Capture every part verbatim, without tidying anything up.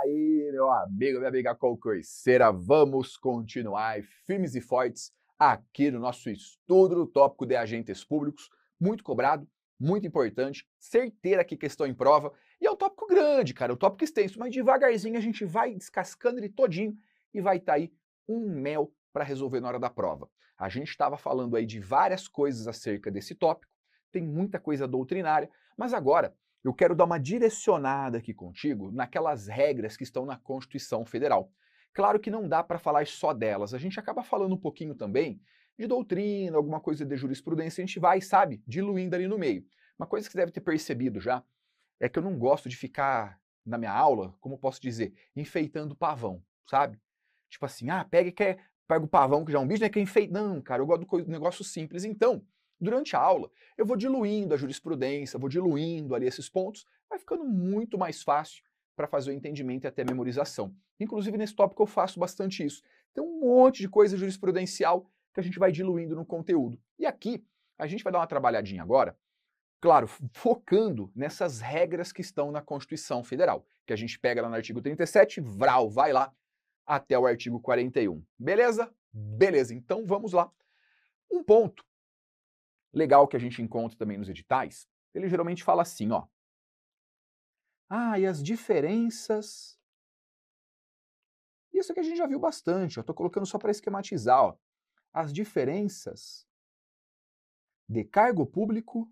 aí, meu amigo, minha amiga concurseira, vamos continuar firmes e fortes aqui no nosso estudo do tópico de agentes públicos, muito cobrado, muito importante, certeira que questão em prova, e é um tópico grande, cara, um tópico extenso, mas devagarzinho a gente vai descascando ele todinho e vai estar aí um mel para resolver na hora da prova. A gente estava falando aí de várias coisas acerca desse tópico, tem muita coisa doutrinária, mas agora eu quero dar uma direcionada aqui contigo naquelas regras que estão na Constituição Federal. Claro que não dá para falar só delas, a gente acaba falando um pouquinho também de doutrina, alguma coisa de jurisprudência, a gente vai, sabe, diluindo ali no meio. Uma coisa que você deve ter percebido já é que eu não gosto de ficar na minha aula, como posso dizer, enfeitando pavão, sabe? Tipo assim, ah, pega e quer, pega o pavão que já é um bicho, né, que é enfeite. Não, cara, eu gosto do negócio simples. Então, durante a aula, eu vou diluindo a jurisprudência, vou diluindo ali esses pontos, vai ficando muito mais fácil para fazer o entendimento e até a memorização. Inclusive, nesse tópico eu faço bastante isso. Tem um monte de coisa jurisprudencial que a gente vai diluindo no conteúdo. E aqui, a gente vai dar uma trabalhadinha agora, claro, focando nessas regras que estão na Constituição Federal, que a gente pega lá no artigo trinta e sete, vral, vai lá até o artigo quarenta e um. Beleza? Beleza, então vamos lá. Um ponto legal que a gente encontra também nos editais, ele geralmente fala assim, ó. Ah, e as diferenças... Isso aqui a gente já viu bastante, eu estou colocando só para esquematizar, ó. As diferenças de cargo público,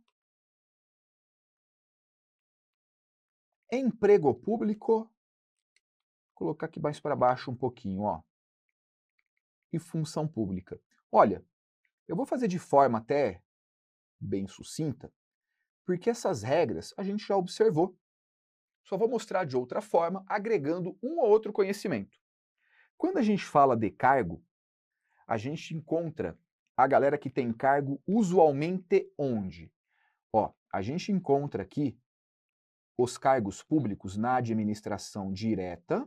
emprego público, vou colocar aqui mais para baixo um pouquinho, ó, e função pública. Olha, eu vou fazer de forma até bem sucinta, porque essas regras a gente já observou. Só vou mostrar de outra forma, agregando um ou outro conhecimento. Quando a gente fala de cargo, a gente encontra a galera que tem cargo usualmente onde? Ó, a gente encontra aqui os cargos públicos na administração direta,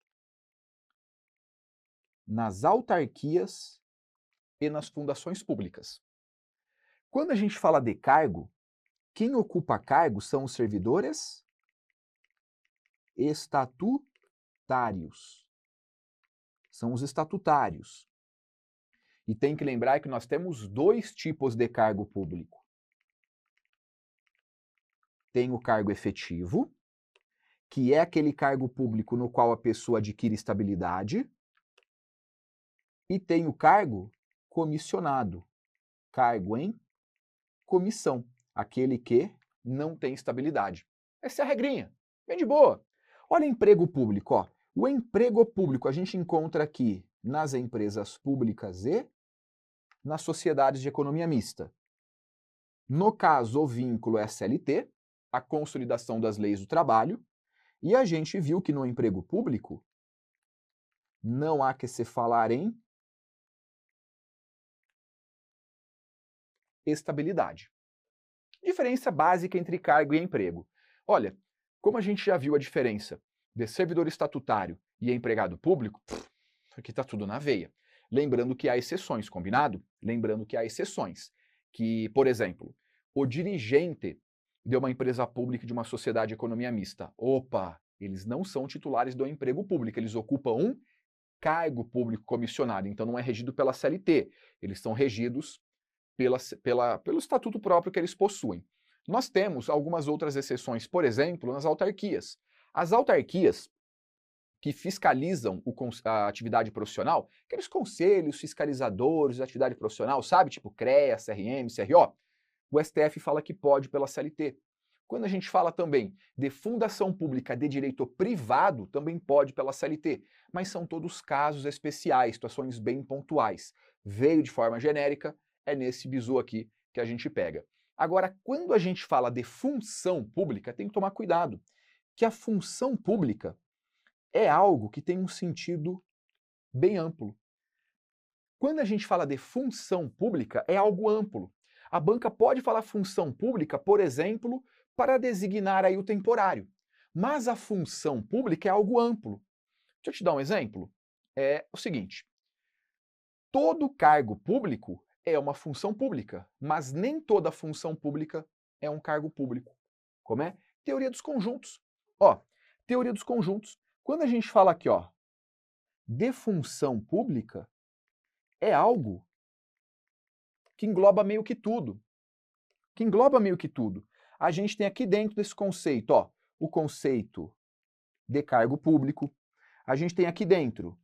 nas autarquias e nas fundações públicas. Quando a gente fala de cargo, quem ocupa cargo são os servidores estatutários. São os estatutários. E tem que lembrar que nós temos dois tipos de cargo público. Tem o cargo efetivo, que é aquele cargo público no qual a pessoa adquire estabilidade, e tem o cargo comissionado, cargo em comissão, aquele que não tem estabilidade. Essa é a regrinha, bem de boa. Olha emprego público, ó. O emprego público a gente encontra aqui nas empresas públicas e nas sociedades de economia mista. No caso, o vínculo é C L T, a consolidação das leis do trabalho, e a gente viu que no emprego público não há que se falar em estabilidade. Diferença básica entre cargo e emprego. Olha, como a gente já viu a diferença de servidor estatutário e empregado público, pff, aqui está tudo na veia. Lembrando que há exceções, combinado? Lembrando que há exceções. Que, por exemplo, o dirigente de uma empresa pública e de uma sociedade de economia mista, opa, eles não são titulares do emprego público, eles ocupam um cargo público comissionado, então não é regido pela C L T, eles são regidos pela, pela, pelo estatuto próprio que eles possuem. Nós temos algumas outras exceções, por exemplo, nas autarquias. As autarquias que fiscalizam o, a atividade profissional, aqueles conselhos fiscalizadores de atividade profissional, sabe? Tipo CREA, C R M, C R O. O S T F fala que pode pela C L T. Quando a gente fala também de fundação pública de direito privado, também pode pela C L T. Mas são todos casos especiais, situações bem pontuais. Veio de forma genérica, é nesse bizu aqui que a gente pega. Agora, quando a gente fala de função pública, tem que tomar cuidado, que a função pública é algo que tem um sentido bem amplo. Quando a gente fala de função pública, é algo amplo. A banca pode falar função pública, por exemplo, para designar aí o temporário. Mas a função pública é algo amplo. Deixa eu te dar um exemplo. É o seguinte, todo cargo público é uma função pública, mas nem toda função pública é um cargo público. Como é? Teoria dos conjuntos. Ó, teoria dos conjuntos. Quando a gente fala aqui, ó, de função pública, é algo que engloba meio que tudo. Que engloba meio que tudo. A gente tem aqui dentro desse conceito, ó, o conceito de cargo público. A gente tem aqui dentro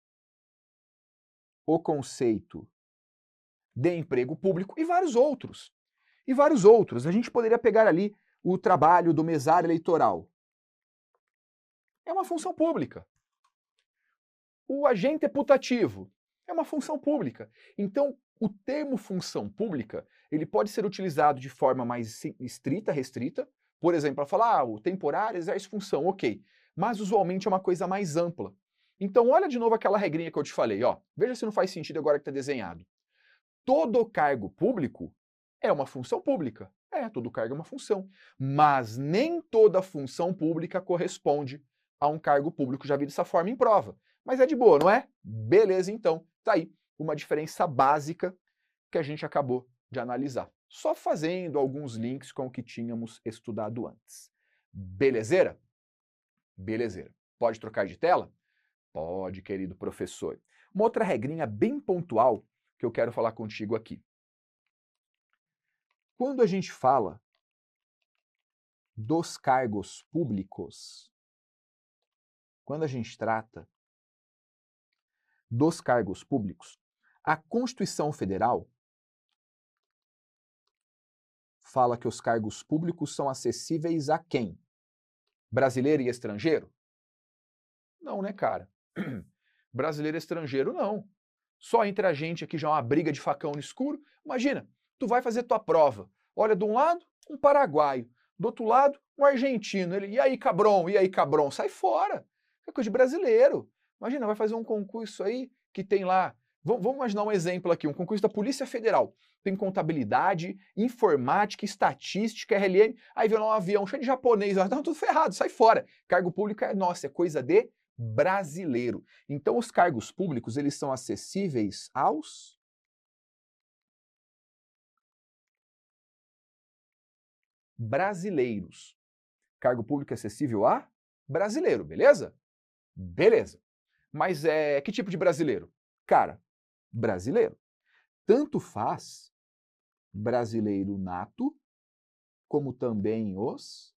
o conceito de emprego público e vários outros. E vários outros. A gente poderia pegar ali o trabalho do mesário eleitoral. É uma função pública. O agente putativo é uma função pública. Então, o termo função pública, ele pode ser utilizado de forma mais estrita, restrita. Por exemplo, para falar, ah, o temporário exerce função, ok. Mas usualmente é uma coisa mais ampla. Então, olha de novo aquela regrinha que eu te falei, ó. Veja se não faz sentido agora que está desenhado. Todo cargo público é uma função pública. É, todo cargo é uma função. Mas nem toda função pública corresponde a um cargo público. Já vi dessa forma em prova. Mas é de boa, não é? Beleza, então. Tá aí uma diferença básica que a gente acabou de analisar. Só fazendo alguns links com o que tínhamos estudado antes. Belezeira? Belezeira. Pode trocar de tela? Pode, querido professor. Uma outra regrinha bem pontual que eu quero falar contigo aqui. Quando a gente fala dos cargos públicos, quando a gente trata dos cargos públicos, a Constituição Federal fala que os cargos públicos são acessíveis a quem? Brasileiro e estrangeiro? Não, né, cara? Brasileiro e estrangeiro, não. Só entre a gente aqui já é uma briga de facão no escuro. Imagina, tu vai fazer tua prova. Olha, de um lado, um paraguaio. Do outro lado, um argentino. Ele, e aí, cabron? E aí, cabron? Sai fora. É coisa de brasileiro. Imagina, vai fazer um concurso aí que tem lá... Vamos, vamos imaginar um exemplo aqui, um concurso da Polícia Federal. Tem contabilidade, informática, estatística, R L M. Aí vem lá um avião cheio de japonês. Tá tudo ferrado, sai fora. Cargo público é nossa, é coisa de brasileiro. Então, os cargos públicos, eles são acessíveis aos brasileiros. Cargo público é acessível a brasileiro, beleza? Beleza. Mas é que tipo de brasileiro? Cara, brasileiro. Tanto faz brasileiro nato, como também os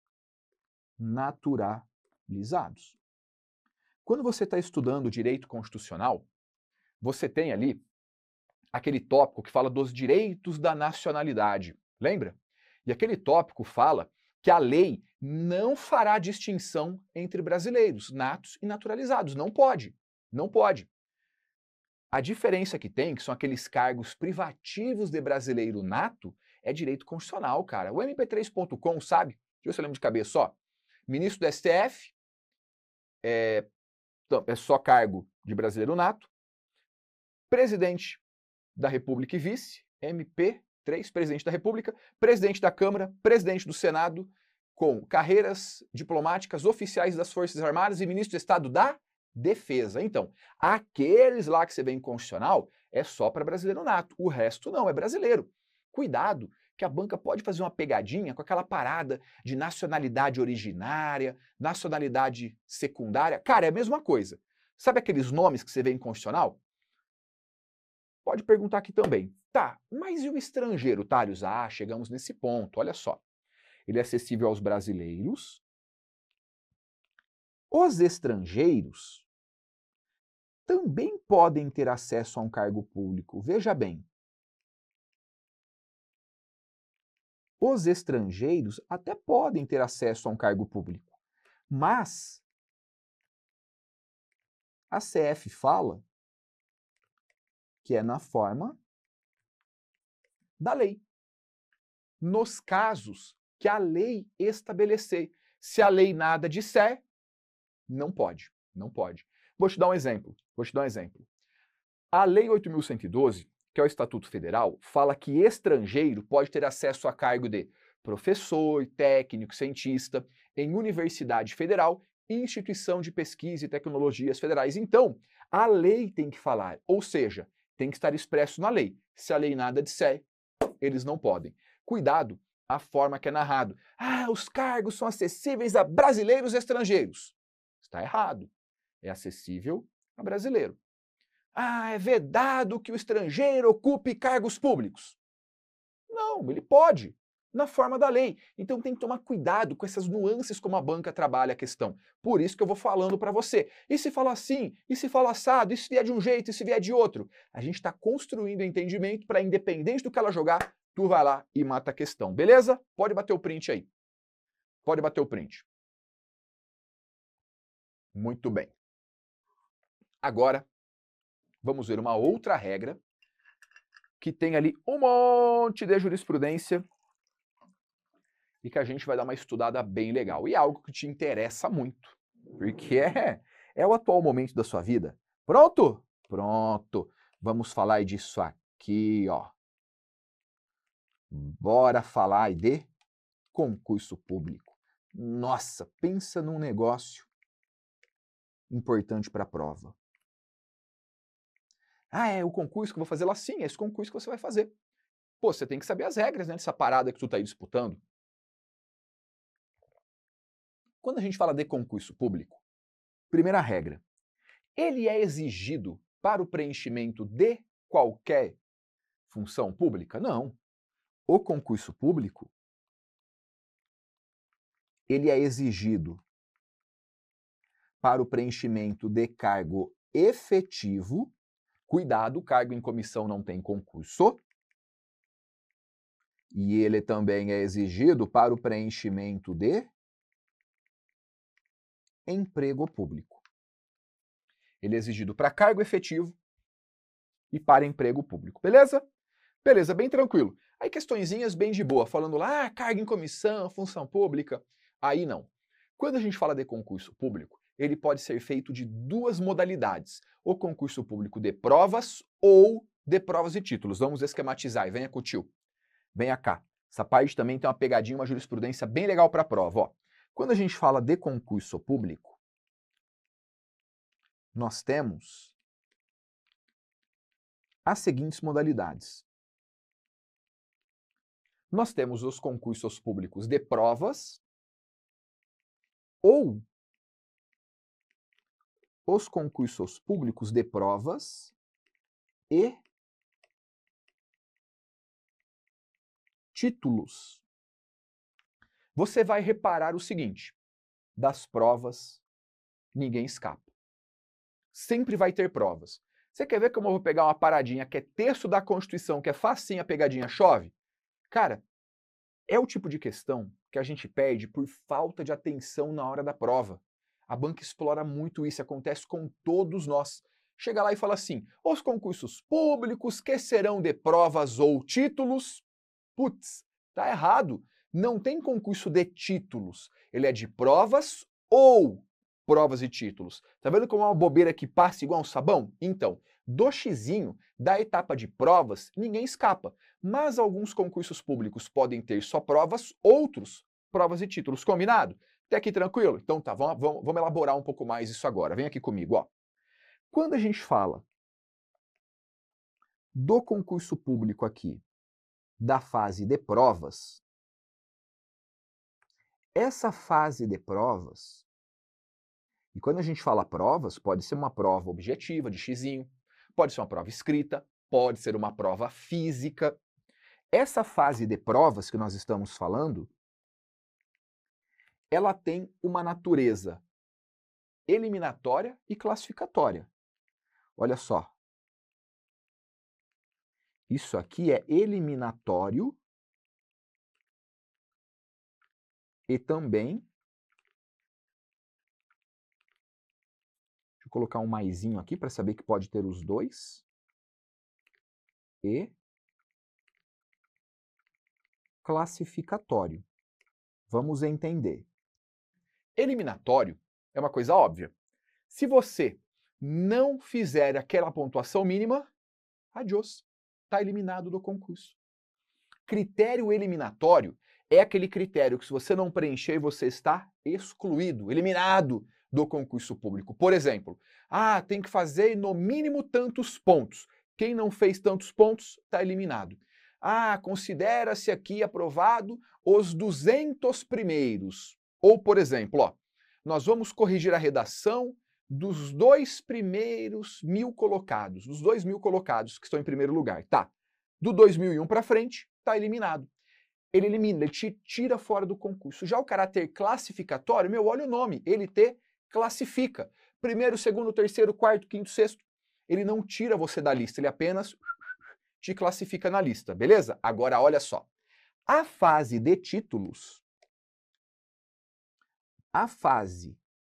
naturalizados. Quando você está estudando direito constitucional, você tem ali aquele tópico que fala dos direitos da nacionalidade, lembra? E aquele tópico fala que a lei não fará distinção entre brasileiros, natos e naturalizados. Não pode, não pode. A diferença que tem, que são aqueles cargos privativos de brasileiro nato, é direito constitucional, cara. O M P três ponto com, sabe? Deixa eu ver se eu lembro de cabeça, ó. Ministro do S T F, é, é só cargo de brasileiro nato. Presidente da República e vice, M P três, presidente da República, presidente da Câmara, presidente do Senado, com carreiras diplomáticas oficiais das Forças Armadas e ministro de Estado da Defesa. Então, aqueles lá que você vê em constitucional é só para brasileiro nato, o resto não, é brasileiro. Cuidado, que a banca pode fazer uma pegadinha com aquela parada de nacionalidade originária, nacionalidade secundária. Cara, é a mesma coisa. Sabe aqueles nomes que você vê em constitucional? Pode perguntar aqui também. Tá, mas e o estrangeiro, Thales? Ah, chegamos nesse ponto, olha só. Ele é acessível aos brasileiros. Os estrangeiros também podem ter acesso a um cargo público. Veja bem. Os estrangeiros até podem ter acesso a um cargo público, mas a C F fala que é na forma da lei. Nos casos que a lei estabelecer. Se a lei nada disser, não pode, não pode. Vou te dar um exemplo, vou te dar um exemplo. A Lei oito mil cento e doze, que é o Estatuto Federal, fala que estrangeiro pode ter acesso a cargo de professor, técnico, cientista, em universidade federal e instituição de pesquisa e tecnologias federais. Então, a lei tem que falar, ou seja, tem que estar expresso na lei. Se a lei nada disser, eles não podem. Cuidado a forma que é narrado. Ah, os cargos são acessíveis a brasileiros e estrangeiros. Está errado. É acessível a brasileiro. Ah, é vedado que o estrangeiro ocupe cargos públicos. Não, ele pode, na forma da lei. Então tem que tomar cuidado com essas nuances como a banca trabalha a questão. Por isso que eu vou falando para você. E se falar assim? E se falar assado? E se vier de um jeito? E se vier de outro? A gente está construindo entendimento para, independente do que ela jogar, tu vai lá e mata a questão. Beleza? Pode bater o print aí. Pode bater o print. Muito bem. Agora, vamos ver uma outra regra que tem ali um monte de jurisprudência e que a gente vai dar uma estudada bem legal. E é algo que te interessa muito, porque é, é o atual momento da sua vida. Pronto? Pronto. Vamos falar disso aqui, ó. Bora falar de concurso público. Nossa, pensa num negócio importante para a prova. Ah, é o concurso que eu vou fazer lá? Sim, é esse concurso que você vai fazer. Pô, você tem que saber as regras, né, dessa parada que tu tá aí disputando. Quando a gente fala de concurso público, primeira regra, ele é exigido para o preenchimento de qualquer função pública? Não. O concurso público, ele é exigido para o preenchimento de cargo efetivo. Cuidado, cargo em comissão não tem concurso. E ele também é exigido para o preenchimento de emprego público. Ele é exigido para cargo efetivo e para emprego público. Beleza? Beleza, bem tranquilo. Aí questõezinhas bem de boa, falando lá, ah, cargo em comissão, função pública. Aí não. Quando a gente fala de concurso público, ele pode ser feito de duas modalidades. O concurso público de provas ou de provas e títulos. Vamos esquematizar e venha com o tio. Venha cá. Essa parte também tem uma pegadinha, uma jurisprudência bem legal para a prova. Ó. Quando a gente fala de concurso público, nós temos as seguintes modalidades. Nós temos os concursos públicos de provas ou os concursos públicos de provas e títulos. Você vai reparar o seguinte, das provas ninguém escapa. Sempre vai ter provas. Você quer ver como eu vou pegar uma paradinha que é texto da Constituição, que é facinho, a pegadinha chove? Cara, é o tipo de questão que a gente perde por falta de atenção na hora da prova. A banca explora muito isso, acontece com todos nós. Chega lá e fala assim, os concursos públicos que serão de provas ou títulos, putz, tá errado. Não tem concurso de títulos, ele é de provas ou provas e títulos. Tá vendo como é uma bobeira que passa igual um sabão? Então, do xizinho, da etapa de provas, ninguém escapa. Mas alguns concursos públicos podem ter só provas, outros provas e títulos. Combinado? Até aqui tranquilo? Então tá, vamos, vamos, vamos elaborar um pouco mais isso agora. Vem aqui comigo, ó. Quando a gente fala do concurso público aqui, da fase de provas, essa fase de provas, e quando a gente fala provas, pode ser uma prova objetiva de xizinho, pode ser uma prova escrita, pode ser uma prova física. Essa fase de provas que nós estamos falando, ela tem uma natureza eliminatória e classificatória. Olha só. Isso aqui é eliminatório e também, deixa eu colocar um maisinho aqui para saber que pode ter os dois, e classificatório. Vamos entender. Eliminatório é uma coisa óbvia. Se você não fizer aquela pontuação mínima, adiós, está eliminado do concurso. Critério eliminatório é aquele critério que se você não preencher, você está excluído, eliminado do concurso público. Por exemplo, ah, tem que fazer no mínimo tantos pontos. Quem não fez tantos pontos está eliminado. Ah, considera-se aqui aprovado os duzentos primeiros. Ou, por exemplo, ó, Nós vamos corrigir a redação dos dois primeiros mil colocados, dos dois mil colocados que estão em primeiro lugar. Tá, do dois mil e um para frente, está eliminado. Ele elimina, ele te tira fora do concurso. Já o caráter classificatório, meu, olha o nome, ele te classifica. Primeiro, segundo, terceiro, quarto, quinto, sexto. Ele não tira você da lista, ele apenas te classifica na lista, beleza? Agora, olha só. A fase de títulos, a fase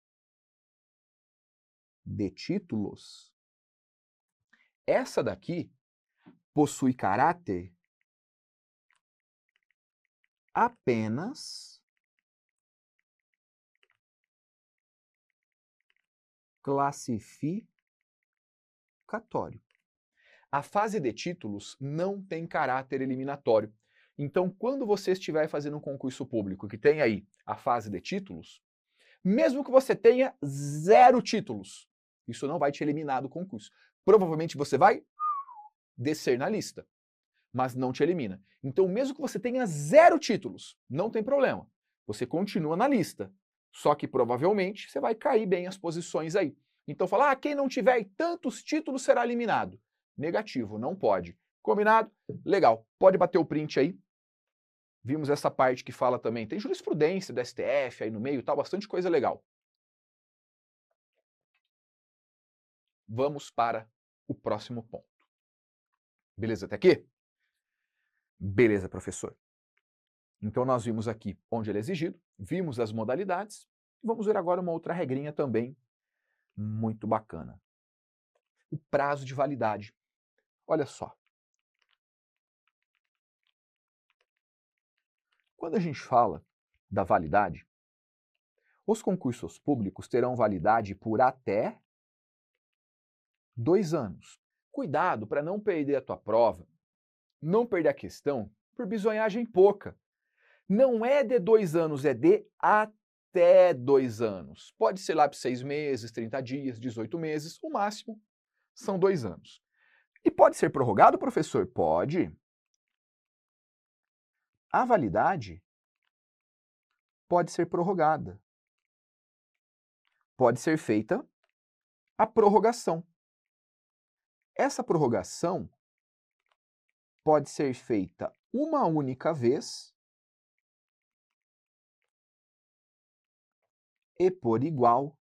de títulos, essa daqui possui caráter apenas classificatório. A fase de títulos não tem caráter eliminatório. Então, quando você estiver fazendo um concurso público que tem aí a fase de títulos, mesmo que você tenha zero títulos, isso não vai te eliminar do concurso. Provavelmente você vai descer na lista, mas não te elimina. Então, mesmo que você tenha zero títulos, não tem problema. Você continua na lista, só que provavelmente você vai cair bem as posições aí. Então, falar, ah, quem não tiver tantos títulos será eliminado. Negativo, não pode. Combinado? Legal. Pode bater o print aí. Vimos essa parte que fala também, tem jurisprudência do S T F aí no meio, tá, bastante coisa legal. Vamos para o próximo ponto. Beleza até aqui? Beleza, professor. Então nós vimos aqui onde ele é exigido, vimos as modalidades, vamos ver agora uma outra regrinha também muito bacana. O prazo de validade. Olha só. Quando a gente fala da validade, os concursos públicos terão validade por até dois anos. Cuidado para não perder a tua prova, não perder a questão por bisonhagem pouca. Não é de dois anos, é de até dois anos. Pode ser lá por seis meses, trinta dias, dezoito meses, o máximo são dois anos. E pode ser prorrogado, professor? Pode. A validade pode ser prorrogada. Pode ser feita a prorrogação. Essa prorrogação pode ser feita uma única vez e por igual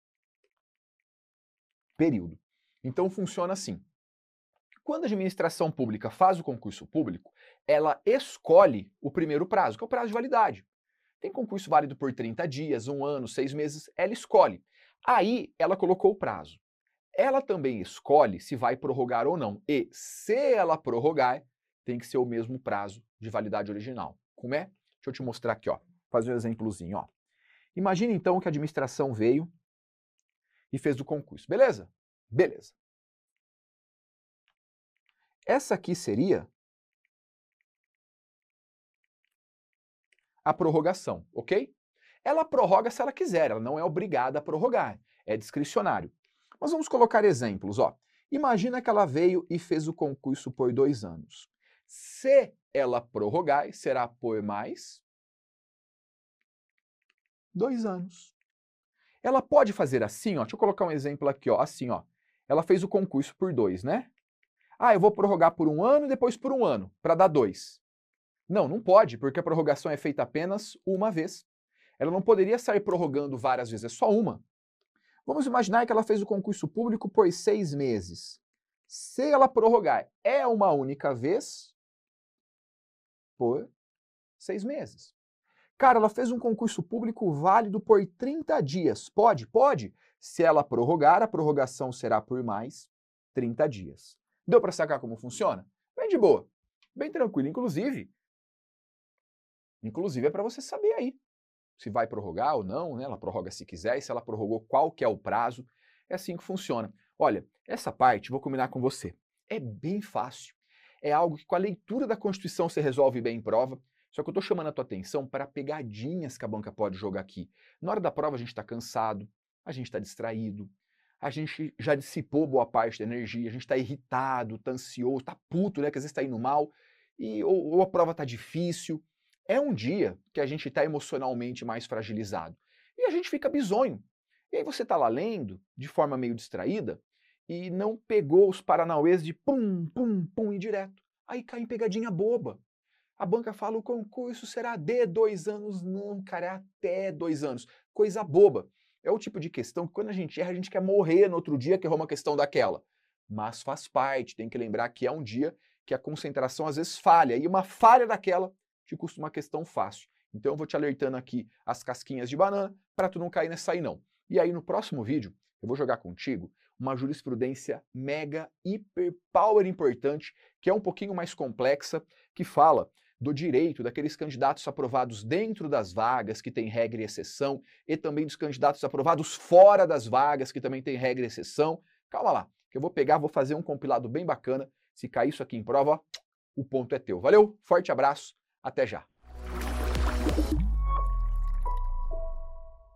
período. Então funciona assim. Quando a administração pública faz o concurso público, ela escolhe o primeiro prazo, que é o prazo de validade. Tem concurso válido por trinta dias, um ano, seis meses, ela escolhe. Aí ela colocou o prazo. Ela também escolhe se vai prorrogar ou não. E se ela prorrogar, tem que ser o mesmo prazo de validade original. Como é? Deixa eu te mostrar aqui, ó. Fazer um exemplozinho, ó. Imagina então que a administração veio e fez o concurso. Beleza? Beleza. Essa aqui seria a prorrogação, ok? Ela prorroga se ela quiser, ela não é obrigada a prorrogar, é discricionário. Mas vamos colocar exemplos, ó. Imagina que ela veio e fez o concurso por dois anos. Se ela prorrogar, será por mais dois anos. Ela pode fazer assim, ó. Deixa eu colocar um exemplo aqui, ó. Assim, ó. Ela fez o concurso por dois, né? Ah, eu vou prorrogar por um ano e depois por um ano, para dar dois. Não, não pode, porque a prorrogação é feita apenas uma vez. Ela não poderia sair prorrogando várias vezes, é só uma. Vamos imaginar que ela fez o concurso público por seis meses. Se ela prorrogar, é uma única vez por seis meses. Cara, ela fez um concurso público válido por trinta dias. Pode? Pode. Se ela prorrogar, a prorrogação será por mais trinta dias. Deu para sacar como funciona? Bem de boa, bem tranquilo. Inclusive, inclusive é para você saber aí se vai prorrogar ou não, né? Ela prorroga se quiser, e se ela prorrogou, qual que é o prazo. É assim que funciona. Olha, essa parte, vou combinar com você, é bem fácil. É algo que com a leitura da Constituição você resolve bem em prova. Só que eu estou chamando a tua atenção para pegadinhas que a banca pode jogar aqui. Na hora da prova a gente está cansado, a gente está distraído, a gente já dissipou boa parte da energia, a gente está irritado, está ansioso, está puto, né? Que às vezes está indo mal, e, ou, ou a prova está difícil. É um dia que a gente está emocionalmente mais fragilizado. E a gente fica bizonho. E aí você está lá lendo, de forma meio distraída, e não pegou os paranauês de pum, pum, pum e direto. Aí cai em pegadinha boba. A banca fala o concurso será de dois anos. Não, cara, é até dois anos. Coisa boba. É o tipo de questão que quando a gente erra, a gente quer morrer no outro dia que errou uma questão daquela. Mas faz parte, tem que lembrar que é um dia que a concentração às vezes falha, e uma falha daquela te custa uma questão fácil. Então eu vou te alertando aqui as casquinhas de banana para tu não cair nessa aí não. E aí no próximo vídeo eu vou jogar contigo uma jurisprudência mega, hiper, power importante, que é um pouquinho mais complexa, que fala do direito daqueles candidatos aprovados dentro das vagas, que tem regra e exceção, e também dos candidatos aprovados fora das vagas, que também tem regra e exceção. Calma lá, que eu vou pegar, vou fazer um compilado bem bacana. Se cair isso aqui em prova, ó, o ponto é teu. Valeu, forte abraço, até já.